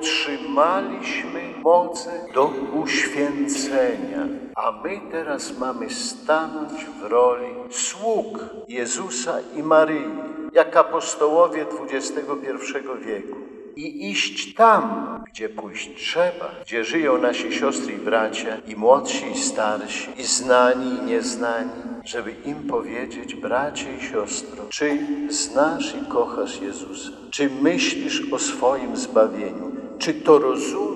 otrzymaliśmy moce do uświęcenia, a my teraz mamy stanąć w roli sług Jezusa i Maryi, jak apostołowie XXI wieku. I iść tam, gdzie pójść trzeba, gdzie żyją nasi siostry i bracia, i młodsi, i starsi, i znani, i nieznani, żeby im powiedzieć: bracie i siostro, czy znasz i kochasz Jezusa? Czy myślisz o swoim zbawieniu? Czy to rozumiesz?